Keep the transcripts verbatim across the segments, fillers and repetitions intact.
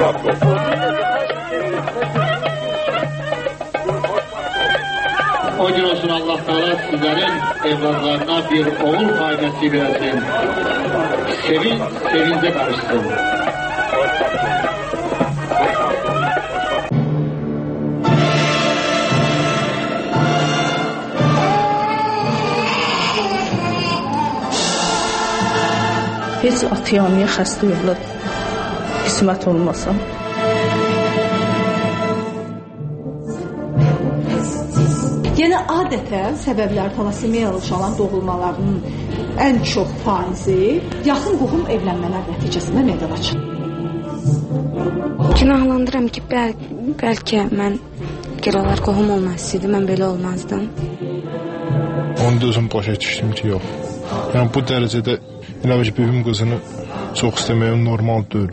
O gün olsun Allah Teala sizlerin evlatlarına bir oğul faydası versin. Sevin, sevince karışsın. Heç atıyamıya xəstə yoxlar qismət olmasam. Yəni adətən səbəblər talasemiyalı uşaqların doğulmalarının ən çox faizi yaxın qohum evlənmələr nəticəsində meydana çıxır. Günahlandıram ki, bəl bəlkə mən gəl olar qohum olmasaydı, mən belə olmazdım. Onu da özüm başa düşdüm ki, yox. Yəni bu dərəcədə elə ki, bibim qızını çox istəməyəm normal deyil.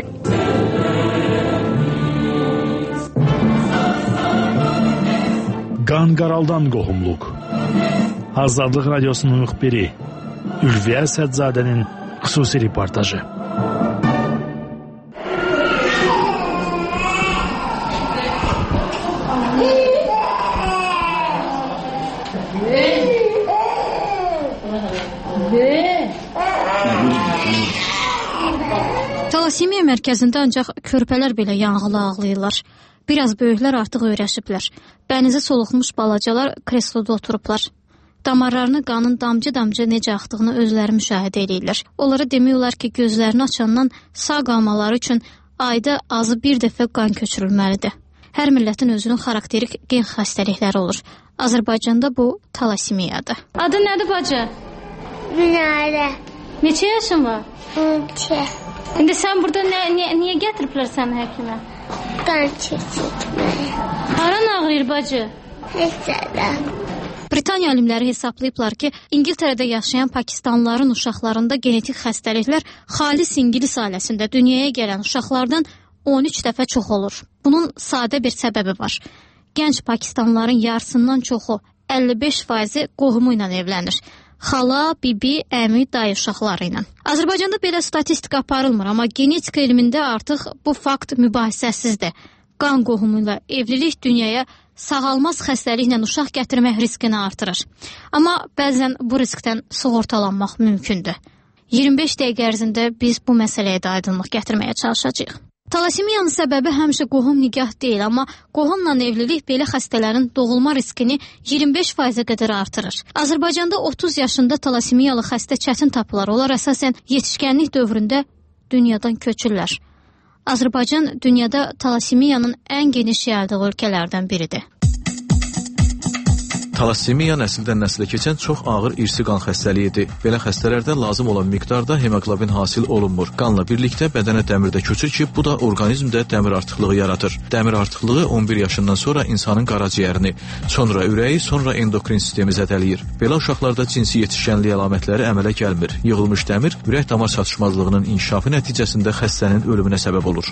Qanqaraldan qohumluq. Azadlıq Radiosunun müxbiri Ülviyə Sədzadənin xüsusi reportajı. Talasemiya mərkəzində ancaq körpələr belə yanğılı ağlayırlar. Biraz böyüklər artıq öyrəşiblər. Bənizi soluxmuş balacalar kresloda oturublar. Damarlarını qanın damcı-damcı necə axdığını özləri müşahidə edirlər. Onlara demək olar ki, gözlərini açandan sağ qalmaları üçün ayda azı bir dəfə qan köçürülməlidir. Hər millətin özünün xarakterik gen xəstəlikləri olur. Azərbaycanda bu talasemiyadır. Adı nədir bacı? Günayla. Neçə yaşın var? on iki. İndi sən burada nə, niyə, niyə gətiriblər səni həkimə? Qan çəkilməyə. Haran ağrıyır bacı? Hesədə. Britaniya alimləri hesablayıblar ki, İngiltərədə yaşayan Pakistanlıların uşaqlarında genetik xəstəliklər xalis ingilis ailəsində dünyaya gələn uşaqlardan on üç dəfə çox olur. Bunun sadə bir səbəbi var. Gənc Pakistanlıların yarısından çoxu, əlli beş faizi qohumu ilə evlənir. Xala, bibi, əmi, dayı uşaqları ilə. Azərbaycanda belə statistika aparılmır, amma genetika elmində artıq bu fakt mübahisəsizdir. Qan qohumu ilə evlilik dünyaya sağalmaz xəstəliklə uşaq gətirmək riskini artırır. Amma bəzən bu riskdən sığortalanmaq mümkündür. iyirmi beş dəqiqə ərzində biz bu məsələyə də aydınlıq gətirməyə çalışacağıq. Talasemiyanın səbəbi həmişə qohum nigah deyil, amma qohumla evlilik belə xəstələrin doğulma riskini iyirmi beş faizə qədər artırır. Azərbaycanda otuz yaşında talasemiyalı xəstə çətin tapılar. Onlar əsasən yetişkənlik dövründə dünyadan köçürlər. Azərbaycan dünyada talasemiyanın ən geniş yayıldığı ölkələrdən biridir. Talasemiya nəsildən nəsilə keçən çox ağır irsi qan xəstəliyidir. Belə xəstələrdə lazım olan miqdarda hemoqlobin hasil olunmur. Qanla birlikdə bədənə dəmir də köçür ki, bu da orqanizmdə dəmir artıqlığı yaradır. Dəmir artıqlığı on bir yaşından sonra insanın qaraciyərini, sonra ürəyi, sonra endokrin sistemi zədələyir. Belə uşaqlarda cinsi yetişkənlik əlamətləri əmələ gəlmir. Yığılmış dəmir ürək-damar çatışmazlığının inkişafı nəticəsində xəstənin ölümünə səbəb olur.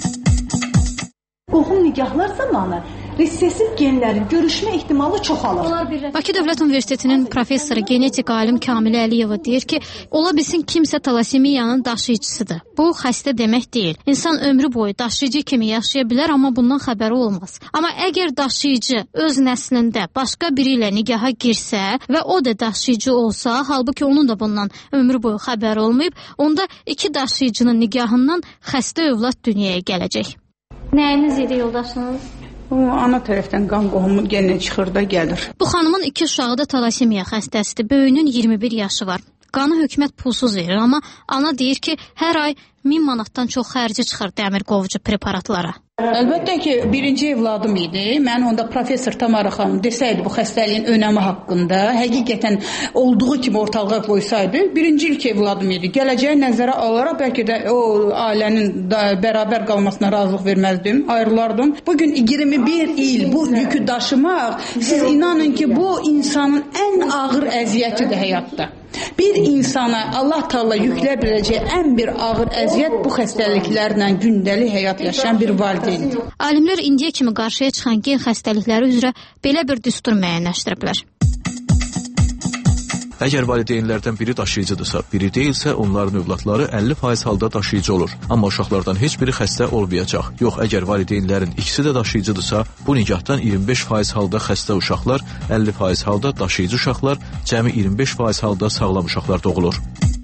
Qohum nigahlar zamanı resessiv genlərin görüşmə ehtimalı çoxalır. Bakı Dövlət Universitetinin professoru genetik alim Kamilə Əliyeva deyir ki, ola bilsin kimsə talasemiyanın daşıyıcısıdır. Bu xəstə demək deyil. İnsan ömrü boyu daşıyıcı kimi yaşaya bilər, amma bundan xəbəri olmaz. Amma əgər daşıyıcı öz nəslində başqa biri ilə nigaha girsə və o da daşıyıcı olsa, halbuki onun da bundan ömrü boyu xəbəri olmayıb, onda iki daşıyıcının nigahından xəstə övlad dünyaya gələcək. Nəyiniz idi yoldaşınız? O, ana tərəfdən qan qohumu gəlinə çıxır da gəlir. Bu xanımın iki uşağı da talasemiya xəstəsidir. Böyüyünün iyirmi bir yaşı var. Qanı hökumət pulsuz verir, amma ana deyir ki, hər ay min manatdan çox xərci çıxır dəmir qovucu preparatlara. Əlbəttə ki, birinci evladım idi. Mən onda professor Tamara xanım desəydi bu xəstəliyin önəmi haqqında, həqiqətən olduğu kimi ortalığa qoysaydı, birinci ilk evladım idi. Gələcəyi nəzərə alaraq bəlkə də o ailənin bərabər qalmasına razılıq verməzdim, ayrılardım. Bugün iyirmi bir il bu yükü daşımaq, siz inanın ki, bu insanın ən ağır əziyyətidir həyatda. Bir insana Allah Taala yüklə biləcək ən bir ağır əziyyət bu xəstəliklərlə gündəlik həyat yaşayan bir valideyndir. Alimlər indiyə kimi qarşıya çıxan gen xəstəlikləri üzrə belə bir düstur müəyyənləşdiriblər. Əgər valideynlərdən biri daşıyıcıdırsa, biri deyilsə, onların övladları əlli faiz halda daşıyıcı olur. Amma uşaqlardan heç biri xəstə olmayacaq. Yox, əgər valideynlərin ikisi də daşıyıcıdırsa, bu nigahdan iyirmi beş faiz halda xəstə uşaqlar, əlli faiz halda daşıyıcı uşaqlar, cəmi iyirmi beş faiz halda sağlam uşaqlar doğulur.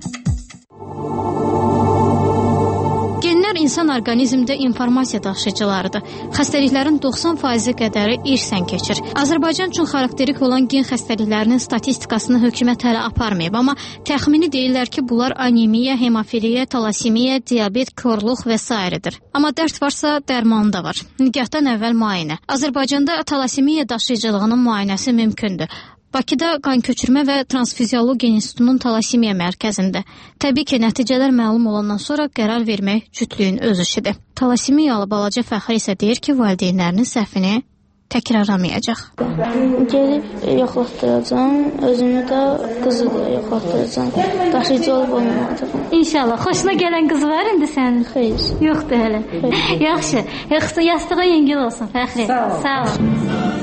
İnsan orqanizmdə informasiya daşıyıcılarıdır. Xəstəliklərin doxsan faizi qədəri irsən keçir. Azərbaycan üçün xarakterik olan gen xəstəliklərinin statistikasını hökumət hələ aparmayıb, amma təxmini deyirlər ki, bunlar anemiya, hemofiliya, talasimiya, diabet, korluq və s.dir. Amma dərd varsa, dərmanı da var. Nigahdan əvvəl müayinə. Azərbaycanda talasimiya daşıyıcılığının müayinəsi mümkündür. Bakıda qan köçürmə və transfiziologiya institutunun talasimiya mərkəzində. Təbii ki, nəticələr məlum olandan sonra qərar vermək cütlüyün öz işidir. Talasimiyalı balaca Fəxri isə deyir ki, valideynlərinin səhvini təkrarlamayacaq. Gelib yoxlatdıracam, özümü də qızı da yoxlatdıracam. Daşıyıcı olub olmamayacaq. İnşallah. Xoşuna gələn qız var indi sənin? Xeyr. Yoxdur hələ. Yaxşı. Yaxşı, yastığa yüngül olsun Fəxri. Sağ ol.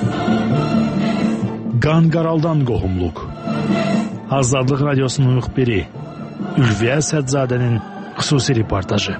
Qan qaraldan qohumluq. Azadlıq Radiosunun müxbiri Ülviyə Sədzadənin xüsusi reportajı.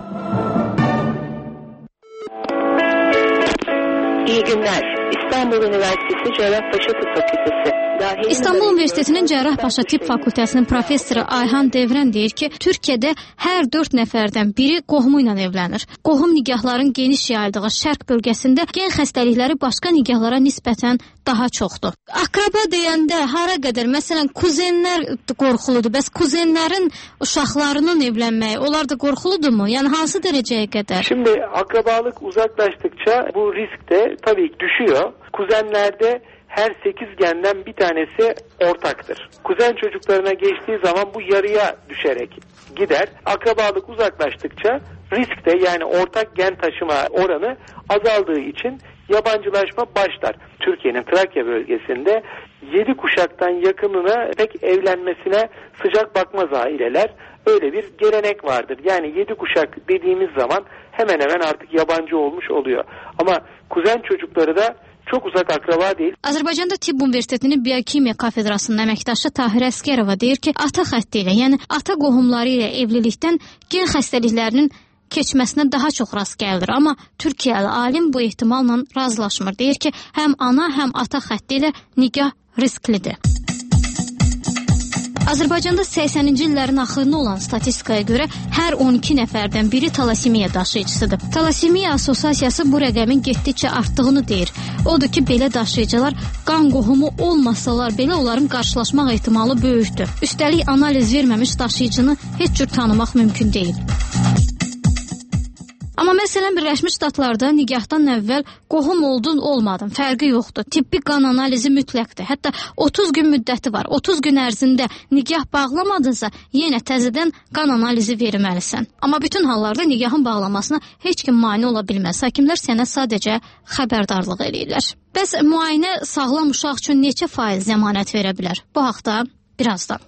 İyi günler. İstanbul Üniversitesi Cerrahpaşa Tıp Fakültesi. İstanbul Universitetinin Cerrahpaşa Tibb Fakültəsinin professoru Ayhan Devrən deyir ki, Türkiyədə hər dörd nəfərdən biri qohumu ilə evlənir. Qohum nigahların geniş yayıldığı şərq bölgəsində gen xəstəlikləri başqa nigahlara nisbətən daha çoxdur. Akraba deyəndə hara qədər, məsələn, kuzenlər qorxuludur. Bəs kuzenlərin uşaqlarının evlənməyi, onlar da qorxuludurmu? Yəni hansı dərəcəyə qədər? Şimdi akrabalık uzaklaştıkça bu risk de tabii düşüyor. Kuzenlerde her sekiz genden bir tanesi ortaktır. Kuzen çocuklarına geçtiği zaman bu yarıya düşerek gider. Akrabalık uzaklaştıkça risk de, yani ortak gen taşıma oranı azaldığı için yabancılaşma başlar. Türkiye'nin Trakya bölgesinde yedi kuşaktan yakınına pek evlenmesine sıcak bakmaz aileler. Öyle bir gelenek vardır. Yani yedi kuşak dediğimiz zaman hemen hemen artık yabancı olmuş oluyor. Ama kuzen çocukları da çok uzak akraba değil. Azərbaycanda Tibb Universitetinin Biokimiya kafedrasının əməkdaşı Tahir Əsgərova deyir ki, ata xətti ilə, yəni ata qohumları ilə evlilikdən gen xəstəliklərinin keçməsinə daha çox rast gəlir. Amma Türkiyəli alim bu ehtimalla razılaşmır. Deyir ki, həm ana, həm ata xətti ilə nigah risklidir. Azərbaycanda səksəninci illərin axırına olan statistikaya görə hər on iki nəfərdən biri talasimiya daşıyıcısıdır. Talasimiya Assosiasiyası bu rəqəmin getdikcə artdığını deyir. Odur ki, belə daşıyıcılar qan qohumu olmasalar belə onların qarşılaşmaq ehtimalı böyükdür. Üstəlik analiz verməmiş daşıyıcını heç cür tanımaq mümkün deyil. Amma məsələn, Birləşmiş Ştatlarda nigahdan əvvəl qohum oldun, olmadın, fərqi yoxdur. Tibbi qan analizi mütləqdir. Hətta otuz gün müddəti var. otuz gün ərzində nigah bağlamadınsa, yenə təzədən qan analizi verməlisən. Amma bütün hallarda nigahın bağlamasına heç kim mane ola bilməz. Həkimlər sənə sadəcə xəbərdarlıq eləyirlər. Bəs müayinə sağlam uşaq üçün neçə faiz zəmanət verə bilər? Bu haqda birazdan.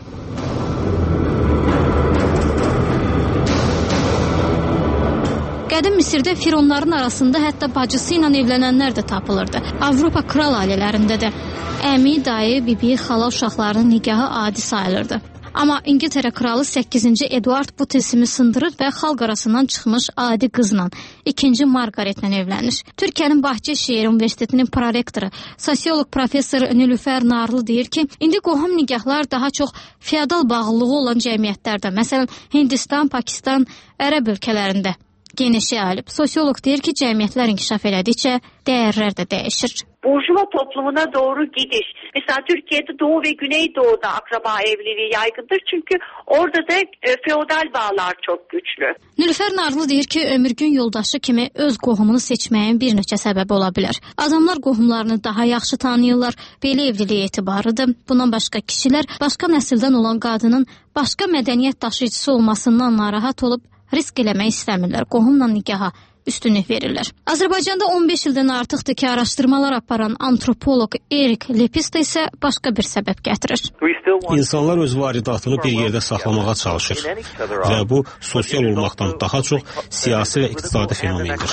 Qədim Misirdə fironların arasında hətta bacısı ilə evlənənlər də tapılırdı. Avropa kral ailələrində də əmi, dayı, bibi, xala uşaqlarının nigahı adi sayılırdı. Amma İngiltərə kralı səkkizinci Eduard bu tilsimi sındırır və xalq arasından çıxmış adi qızla, ikinci Margaretlə evlənir. Türkiyənin Bahçeşehir Universitetinin prorektoru, sosiolog professor Nilüfər Narlı deyir ki, indi qohum nigahlar daha çox feodal bağlılığı olan cəmiyyətlərdə, məsələn, Hindistan, Pakistan, Ərəb ölkələrində geniş yayılıb. Sosiolog deyir ki, cəmiyyətlər inkişaf elədikcə dəyərlər də dəyişir. Burjuva toplumuna doğru gidiş. Mesela Türkiye'de Doğu ve Güneydoğu'da akraba evliliği yaygındır. Çünkü orada da e, feodal bağlar çok güçlü. Nilüfər Narlı deyir ki, ömürgün yoldaşı kimi öz qohumunu seçməyin bir neçə səbəbi ola bilər. Adamlar qohumlarını daha yaxşı tanıyırlar, belə evliliyə etibarıdır. Bundan başqa kişilər başqa nəsildən olan qadının başqa mədəniyyət daşıyıcısı olmasından narahat olub risk eləmək istəmirlər, qohumla nigaha üstünlük verirlər. Azərbaycanda on beş ildən artıqdır ki, araşdırmalar aparan antropoloq Erik Lepista isə başqa bir səbəb gətirir. İnsanlar öz varidatını bir yerdə saxlamağa çalışır və bu sosial olmaqdan daha çox siyasi və iqtisadi fenomendir.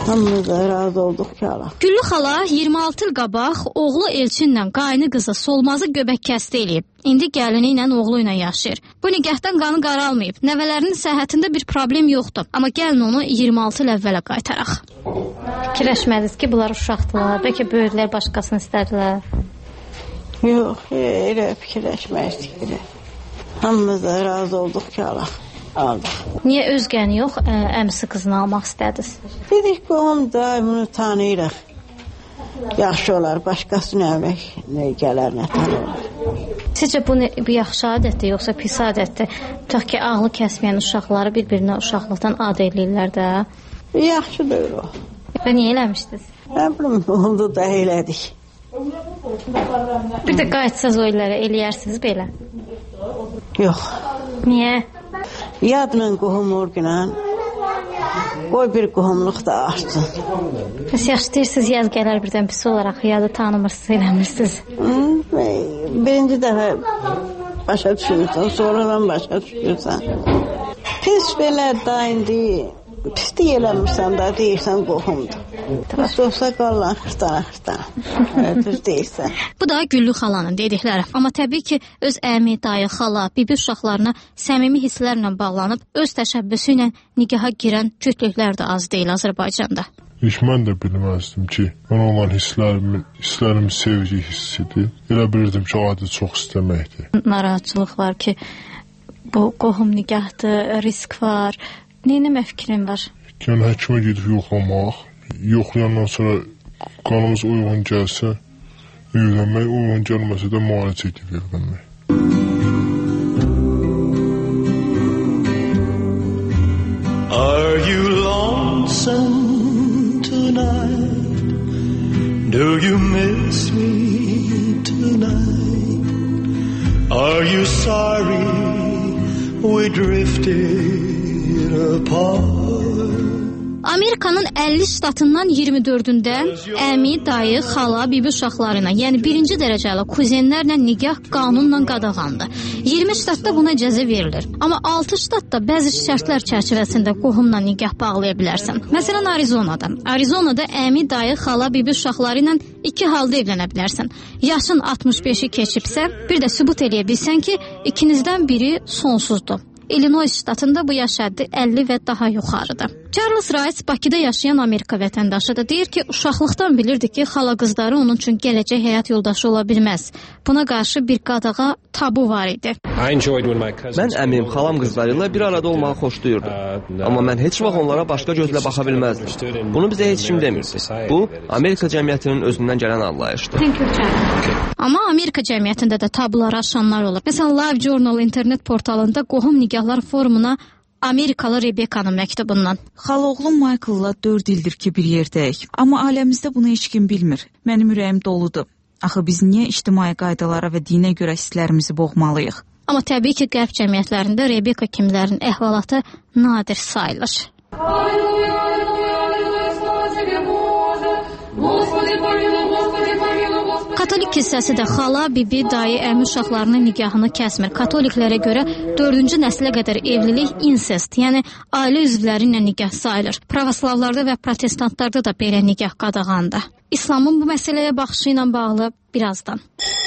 Hamımız da razı olduq ki Allah. Güllü xala iyirmi altı il qabaq oğlu Elçinlə qaynı qızı Solmazı göbək kəsti eləyib. İndi gəlini ilə oğlu ilə yaşayır. Bu nikahdan qanı qaralmayıb. Nəvələrinin səhhətində bir problem yoxdur. Amma gəlin onu iyirmi altı il əvvələ qaytaraq. Fikirləşmədiniz ki, bunlar uşaqdılar, bəlkə böyüklər başqasını istədilər. Yox, elə fikirləşməydik belə. Hamımız da razı olduq ki Allah. Aldıq. Niyə özgəni yox, ə, əmsi qızını almaq istədiniz? Dedik ki, onu da bunu tanıyırıq. Yaxşı olar, başqası nə əmək, nə gələr, nə tanırlar. Sizcə bu, ne, bu yaxşı adətdir, yoxsa pis adətdir? Tutaq ki, ağlı kəsməyən uşaqları bir-birinə uşaqlıqdan ad eləyirlər də. Yaxşı deyil o. Və niyə eləmişdiniz? Nə bilim, oldu da elədik. Bir də qayıtsaz o illərə eləyərsiniz belə? Yox. Niyə? Yadla qohum orqinən qoy bir qohumluq da artsın. Bəs yaxşı deyirsiniz, yaz gələr birdən pis olaraq, yadı tanımırsınız, eləmirsiniz. Birinci dəfə başa düşürsən, sonradan başa düşürsən. Pis belə da indi pis deyələmirsən da, deyirsən qohumdur. Pis olsa qalan xırtana xırtana. Düz deyirsən. Bu da Güllü xalanın dedikləri. Amma təbii ki, öz əmi, dayı, xala, bibi uşaqlarına səmimi hisslərlə bağlanıb, öz təşəbbüsü ilə nikaha girən cütlüklər də az deyil Azərbaycanda. Heç mən də bilməzdim ki, mən olan hisslərimin, hisslərim sevgi hissidir. Elə bilirdim ki, adi çox istəməkdir. Narahatçılıq var ki, bu qohum nikahdır, risk var. Neynəmə fikrin var? Yəni, həkimə gedib yoxlamaq, yoxlayandan sonra qanımız uyğun gəlsə, evlənmək, uyğun gəlməsə də müalicə edib evlənmək. Are you lonesome tonight? Do you miss me tonight? Are you sorry we drifted Amerikanın əlli ştatından iyirmi dördündə əmi, dayı, xala, bibi uşaqları ilə, yəni birinci dərəcəli kuzenlərlə nikah qanunla qadağandır. iyirmi ştatda buna icazə verilir. Amma altı ştatda bəzi şərtlər çərçivəsində qohumla nikah bağlaya bilərsən. Məsələn, Arizonada. Arizonada əmi, dayı, xala, bibi uşaqları ilə iki halda evlənə bilərsən. Yaşın altmış beşi keçibsə, bir də sübut eləyə bilsən ki, ikinizdən biri sonsuzdur. Illinois ştatında bu yaş həddi əlli və daha yuxarıdır. Charles Rice Bakıda yaşayan Amerika vətəndaşıdır. Deyir ki, uşaqlıqdan bilirdi ki, xala qızları onun üçün gələcək həyat yoldaşı ola bilməz. Buna qarşı bir qadağa tabu var idi. Mən əmim, xalam qızları ilə bir arada olmağı xoşlayırdım. Amma mən heç vaxt onlara başqa gözlə baxa bilməzdim. Bunu bizə heç kim demirdi. Bu, Amerika cəmiyyətinin özündən gələn anlayışdır. Amma Amerika cəmiyyətində də tabuları aşanlar olur. Məsələn, Live Journal internet portalında qohum nikahlar forumuna Amerikalı Rebekanın məktubundan. Xaloğlum Michael'la dörd ildir ki bir yerdəyik. Amma aləmizdə bunu heç kim bilmir. Mənim ürəyim doludur. Axı biz niyə ictimai qaydalara və dinə görə hisslərimizi boğmalıyıq? Amma təbii ki, qərb cəmiyyətlərində Rebeka kimlərin əhvalatı nadir sayılır. Katolik kilsəsi də xala, bibi, dayı, əmi uşaqlarının nikahını kəsmir. Katoliklərə görə dördüncü nəslə qədər evlilik insest, yəni ailə üzvləri ilə nikah sayılır. Pravoslavlarda və protestantlarda da belə nikah qadağandır. İslamın bu məsələyə baxışı ilə bağlı birazdan.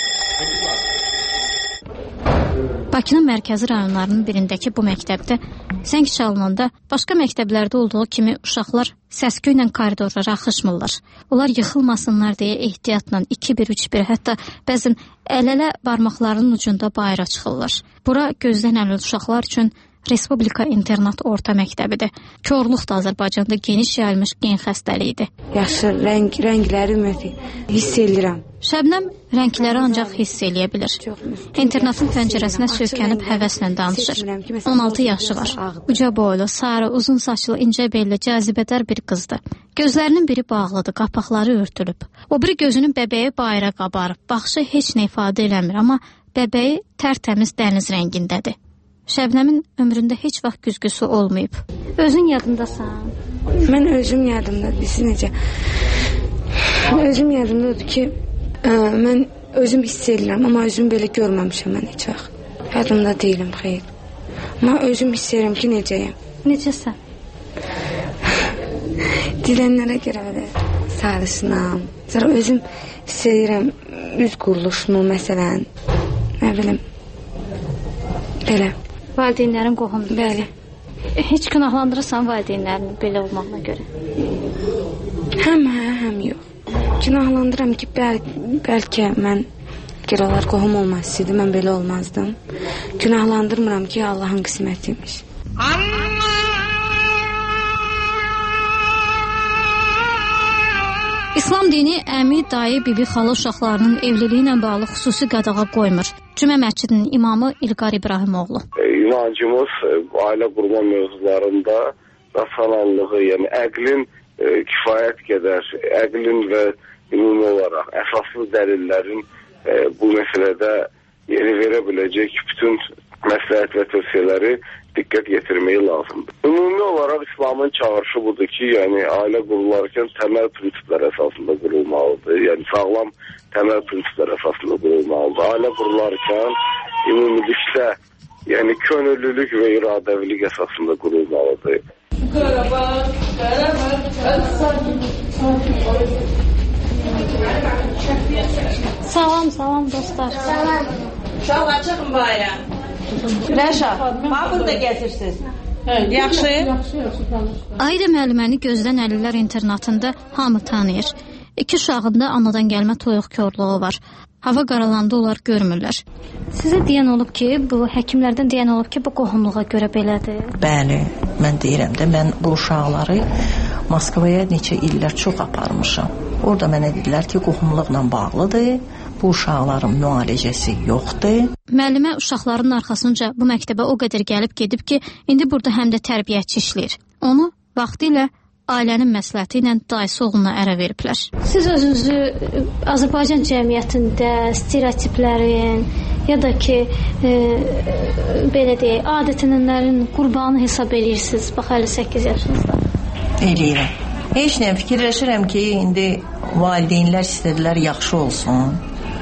Bakının mərkəzi rayonlarının birindəki bu məktəbdə zəng çalınanda başqa məktəblərdə olduğu kimi uşaqlar səsküylə koridorlara axışmırlar. Onlar yıxılmasınlar deyə ehtiyatla iki bir üç bir, hətta bəzən əl-ələ barmaqlarının ucunda bayıra çıxırlar. Bura gözdən əlil uşaqlar üçün Respublika internat orta məktəbidir. Korluq da Azərbaycanda geniş yayılmış gen xəstəliyidir. Yaxşı, rəng, rəngləri ümumiyyətlə hiss edirəm. Şəbnəm rəngləri ancaq hiss eləyə bilir. İnternatın pəncərəsinə söykənib həvəslə danışır. on altı yaşı var. Uca boylu, sarı, uzun saçlı, incə belli, cazibədar bir qızdır. Gözlərinin biri bağlıdır, qapaqları örtülüb. O biri gözünün bəbəyi bayıra qabarıb. Baxışı heç nə ifadə eləmir, amma bəbəyi tərtəmiz dəniz rəngindədir. Şəbnəmin ömründə heç vaxt güzgüsü olmayıb. Özün yadındasan? Mən özüm yadımdadır. Siz necə? Özüm yadımdadır ki, ə, mən özüm hiss edirəm, amma özüm belə görməmişəm mən heç vaxt. Yadımda deyiləm, xeyr. Amma özüm hiss edirəm ki, necəyəm. Necəsən? Dilənlərə görə belə sarışınam. Sonra özüm istəyirəm üz quruluşumu məsələn, nə bilim, belə. Valideynlərin qohumdur. Bəli. Heç günahlandırırsan valideynlərini belə olmağına görə? Həm hə, həm yox. Günahlandıram ki, bəl bəlkə mən gəl olar qohum olmaz istəyirdim, mən belə olmazdım. Günahlandırmıram ki, Allahın qismətiymiş. İslam dini əmi, dayı, bibi, xala uşaqlarının evliliyi ilə bağlı xüsusi qadağa qoymur. Cümə məscidinin imamı İlqar İbrahimoğlu. İnancımız ailə qurma mövzularında rasionallığı, yəni əqlin e, kifayət qədər, əqlin və ümumi olaraq əsaslı dəlillərin e, bu məsələdə yeri verə biləcək bütün məsləhət və tövsiyələri diqqət yetirməyi lazımdır. Ümumi olaraq İslamın çağırışı budur ki, yəni ailə qurularkən təməl prinsiplər əsasında qurulmalıdır. Yəni sağlam təməl prinsiplər əsasında qurulmalıdır. Ailə qurularkən ümumilikdə, yəni könüllülük və iradəvilik əsasında qurulmalıdır. Salam, salam dostlar. Salam. Uşaqlar çıxın bayram. Rəşa, bax burada gətirsiniz. Yaxşı? Ayda müəlliməni gözdən əlillər internatında hamı tanıyır. İki uşağında anadan gəlmə toyuq körlüğü var. Hava qaralanda onlar görmürlər. Sizə deyən olub ki, bu həkimlərdən deyən olub ki, bu qohumluğa görə belədir. Bəli, mən deyirəm də, mən bu uşaqları Moskvaya neçə illər çox aparmışam. Orada mənə dedilər ki, qohumluqla bağlıdır. Bu uşaqların müalicəsi yoxdur. Müəllimə uşaqların arxasınca bu məktəbə o qədər gəlib gedib ki, indi burada həm də tərbiyəçi işləyir. Onu vaxtilə ailənin məsləhəti ilə dayısı oğluna ərə veriblər. Siz özünüzü Azərbaycan cəmiyyətində stereotiplərin ya da ki, e, belə deyək, adət-ənənələrin qurbanı hesab edirsiniz. Bax, hələ səkkiz yaşınızda. Eləyirəm. Heç nə fikirləşirəm ki, indi valideynlər istədilər yaxşı olsun.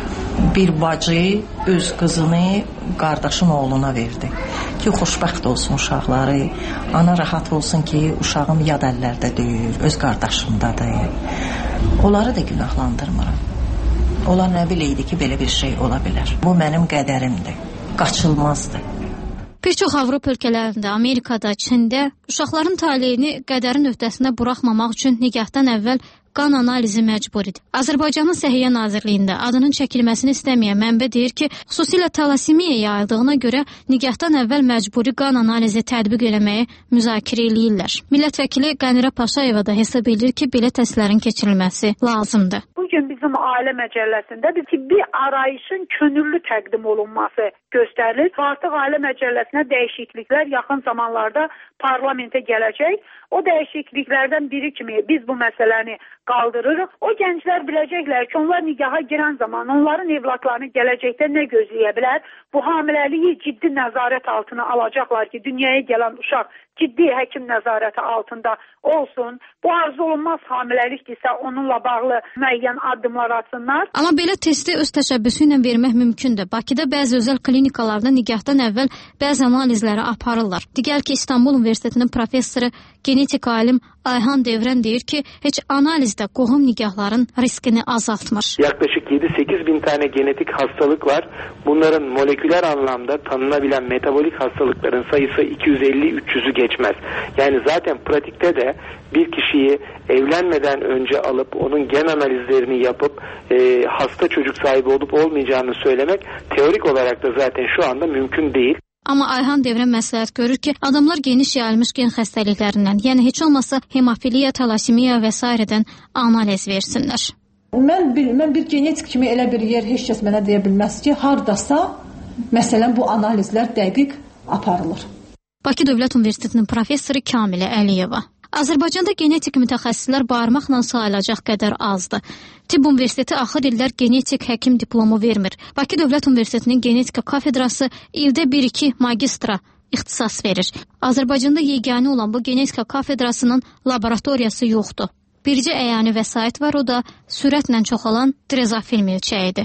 Bir bacı öz qızını qardaşın oğluna verdi ki, xoşbəxt olsun uşaqları, ana rahat olsun ki, uşağım yad əllərdə deyil, öz qardaşındadır. Onları da günahlandırmıram. Onlar nə biləydi ki, belə bir şey ola bilər. Bu mənim qədərimdir, qaçılmazdır. Bir çox Avropa ölkələrində, Amerikada, Çində uşaqların taleyini qədərin öhdəsinə buraxmamaq üçün nikahdan əvvəl qan analizi məcburidir. Azərbaycanın Səhiyyə Nazirliyində adının çəkilməsini istəməyən mənbə deyir ki, xüsusilə talasimiya yayıldığına görə nikahdan əvvəl məcburi qan analizi tətbiq eləməyi müzakirə eləyirlər. Millət vəkili Qənirə Paşayeva da hesab edir ki, belə testlərin keçirilməsi lazımdır. Bugün bizim ailə məcəlləsində bir tibbi arayışın könüllü təqdim olunması göstərilir. Artıq ailə məcəlləsinə dəyişikliklər yaxın zamanlarda parlamentə gələcək. O dəyişikliklərdən biri kimi biz bu məsələni qaldırırıq. O gənclər biləcəklər ki, onlar nikaha girən zaman onların evlatlarını gələcəkdə nə gözləyə bilər? Bu hamiləliyi ciddi nəzarət altına alacaqlar ki, dünyaya gələn uşaq ciddi həkim nəzarəti altında olsun. Bu arzu olunmaz hamiləlikdirsə onunla bağlı müəyyən addımlar atsınlar. Amma belə testi öz təşəbbüsü ilə vermək mümkündür. Bakıda bəzi özəl klinikalarda nikahdan əvvəl bəzi analizləri aparırlar. Digər ki, İstanbul Universitetinin professoru, genetik alim Ayhan Devrən deyir ki, heç analizdə qohum nikahların riskini azaltmır. Yaklaşık yedi sekiz bin tane genetik hastalık var. Bunların moleküler anlamda tanınabilen metabolik hastalıkların sayısı iki yüz elli üç yüzü geçmez. Yani zaten pratikte de bir kişiyi evlenmeden önce alıp onun gen analizlerini yapıp e, hasta çocuk sahibi olup olmayacağını söylemek teorik olarak da zaten şu anda mümkün değil. Amma Ayhan Devrən məsləhət görür ki, adamlar geniş yayılmış gen xəstəliklərindən, yəni heç olmasa hemofiliya, talasimiya və s.dən analiz versinlər. Mən bir, mən bir genetik kimi elə bir yer heç kəs mənə deyə bilməz ki, hardasa məsələn bu analizlər dəqiq aparılır. Bakı Dövlət Universitetinin professoru Kamilə Əliyeva. Azərbaycanda genetik mütəxəssislər barmaqla sayılacaq qədər azdır. Tibb Universiteti axır illər genetik həkim diplomu vermir. Bakı Dövlət Universitetinin genetika kafedrası ildə bir iki magistra ixtisas verir. Azərbaycanda yeganə olan bu genetika kafedrasının laboratoriyası yoxdur. Bircə əyani vəsait var, o da sürətlə çoxalan drezofil milçəyidir.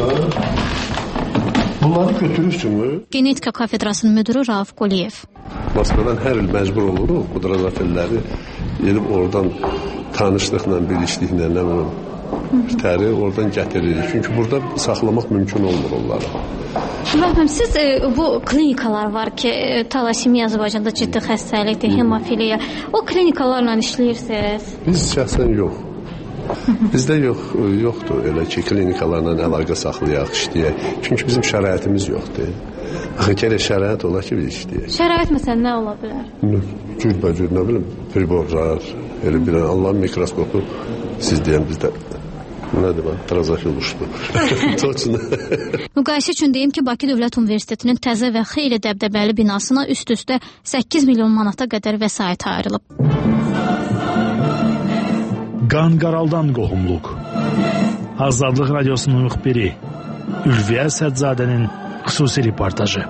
Bunları götürürsün mü? Genetika kafedrasının müdürü Rauf Quliyev. Moskvadan hər il məcbur oluruq bu drozofelləri gedib oradan tanışlıqla, bilişliklə, nə bilim, təri oradan gətiririk. Çünki burada saxlamaq mümkün olmur onları. Müəllim, siz e, bu klinikalar var ki, e, talasimiya Azərbaycanda ciddi xəstəlikdir, hemofiliya. O klinikalarla işləyirsiniz? Biz şəxsən yox. Bizdə yox, yoxdur elə ki, klinikalarla əlaqə saxlayaq, işləyək. Çünki bizim şəraitimiz yoxdur. Axı gərək şərait ola ki, biz işləyək. Şərait məsələn nə ola bilər? Cürbəcür, nə bilim, priborlar, elə bir Allahın mikroskopu siz deyən bizdə. Nədir ben? Drozofil uçdu. Toçun. Müqayisə üçün deyim ki, Bakı Dövlət Universitetinin təzə və xeyli dəbdəbəli binasına üst-üstə səkkiz milyon manata qədər vəsait ayrılıb. Qanqaraldan qohumluq. Azadlıq Radiosunun müxbiri Ülviyə Sədzadənin xüsusi reportajı.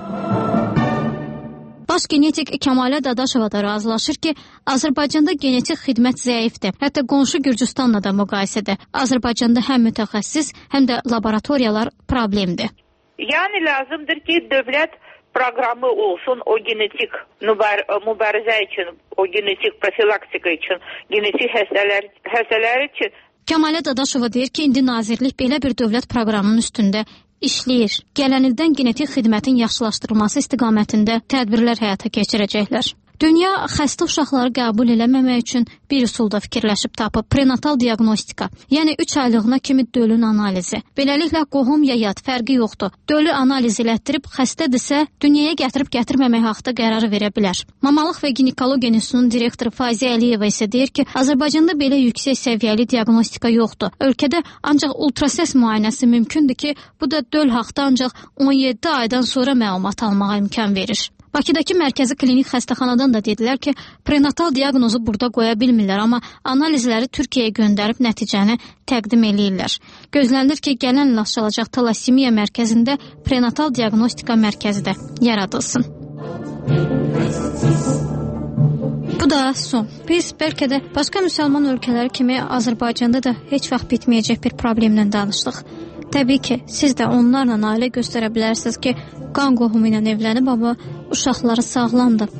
Baş genetik Kəmalə Dadaşova da razılaşır ki, Azərbaycanda genetik xidmət zəifdir. Hətta qonşu Gürcüstanla da müqayisədə Azərbaycanda həm mütəxəssis, həm də laboratoriyalar problemdir. Yəni lazımdır ki, dövlət proqramı olsun o genetik mübarizə üçün, o genetik profilaktika üçün, genetik xəstələr, xəstələr üçün. Kəmalə Dadaşova deyir ki, indi nazirlik belə bir dövlət proqramının üstündə işləyir. Gələn ildən genetik xidmətin yaxşılaşdırılması istiqamətində tədbirlər həyata keçirəcəklər. Dünya xəstə uşaqları qəbul eləməmək üçün bir üsulda fikirləşib tapıb prenatal diaqnostika, yəni üç aylığına kimi dölün analizi. Beləliklə qohum ya yad fərqi yoxdur. Dölü analiz elətdirib xəstədirsə dünyaya gətirib gətirməmək haqqında qərarı verə bilər. Mamalıq və Ginekologiya İnstitutunun direktoru Fazia Əliyeva isə deyir ki, Azərbaycanda belə yüksək səviyyəli diaqnostika yoxdur. Ölkədə ancaq ultrasəs müayinəsi mümkündür ki, bu da döl haqqında ancaq on yeddi aydan sonra məlumat almağa imkan verir. Bakıdakı mərkəzi klinik xəstəxanadan da dedilər ki, prenatal diaqnozu burada qoya bilmirlər, amma analizləri Türkiyəyə göndərib nəticəni təqdim eləyirlər. Gözlənilir ki, gələn il açılacaq talasimiya mərkəzində prenatal diaqnostika mərkəzi də yaradılsın. Bu da son. Biz bəlkə də başqa müsəlman ölkələri kimi Azərbaycanda da heç vaxt bitməyəcək bir problemlə danışdıq. Təbii ki, siz də onlarla ailə göstərə bilərsiniz ki, qan qohumu ilə evlənib, amma uşaqları sağlamdır.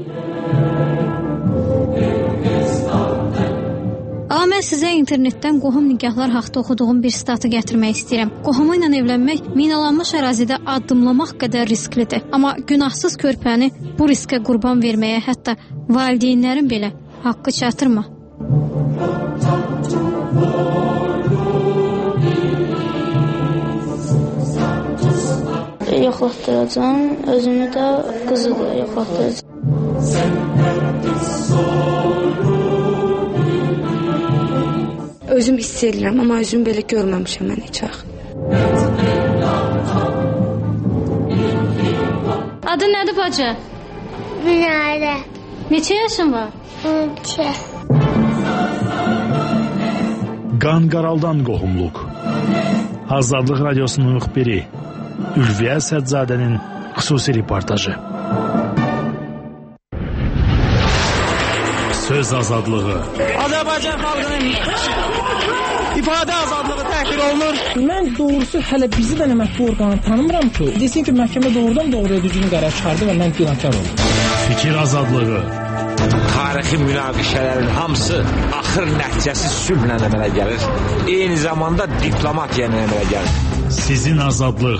Amma mən sizə internetdən qohum nigahlar haqda oxuduğum bir statı gətirmək istəyirəm. Qohumu ilə evlənmək minalanmış ərazidə addımlamaq qədər risklidir. Amma günahsız körpəni bu riskə qurban verməyə hətta valideynlərin belə haqqı çatırmı? Yoxlatdıracam, özümü də qızı da yoxlatdıracam. Özüm hiss edirəm, amma özümü belə görməmişəm mən heç vaxt. Adın nədir bacı? Minarə. Neçə yaşın var? on iki. Qanqaraldan qohumluq. Azadlıq Radiosunun müxbiri Ülviyə Sədzadənin xüsusi reportajı. Söz azadlığı. Azərbaycan xalqının ifadə azadlığı təhqir olunur. Mən doğrusu hələ bizi də mətbu orqanı tanımıram ki, desin ki, məhkəmə doğrudan doğruya düzgün qərar çıxardı və mən günahkar oldum. Fikir azadlığı. Tarixi münaqişələrin hamısı axır nəticəsi sülhlə əmələ gəlir. Eyni zamanda diplomatiya ilə əmələ gəlir. Sizin azadlıq.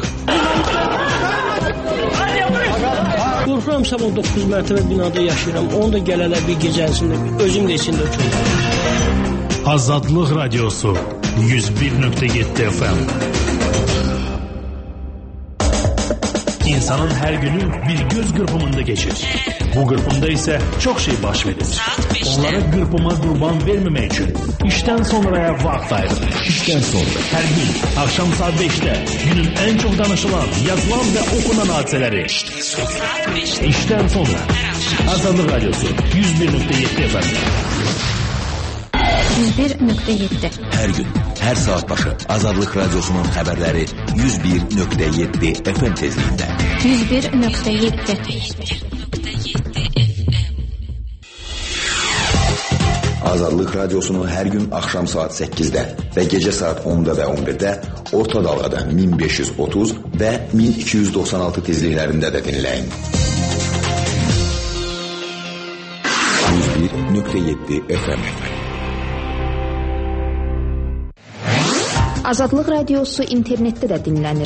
Qorxuram sabah doqquz mərtəbə binada yaşayıram. Onu da gələlər bir gecəsində, özüm də içində otururam. Azadlıq Radiosu yüz bir nöqtə yeddi F M. İnsanın hər günü bir göz qırpımında geçir. Bu qırpımda isə çox şey baş verir. Onlara qırpıma qurban verməmək üçün işdən sonraya vaxt ayırır. İşdən sonra. Hər gün axşam saat beşdə günün ən çox danışılan, yazılan və okunan hadisələri. İşdən sonra. Azadlıq Radiosu yüz bir nöqtə yeddi F M. yüz bir nöqtə yeddi. Hər gün, hər saat başı Azadlıq Radiosunun xəbərləri yüz bir nöqtə yeddi F M tezliyində. yüz bir nöqtə yeddi. Azadlıq Radiosunu hər gün axşam saat səkkizdə və gecə saat onda və on birdə orta dalğada min beş yüz otuz və min iki yüz doxsan altı tezliklərində də dinləyin. nöqtə yeddi F M. Azadlıq Radiosu internetdə də dinlənir.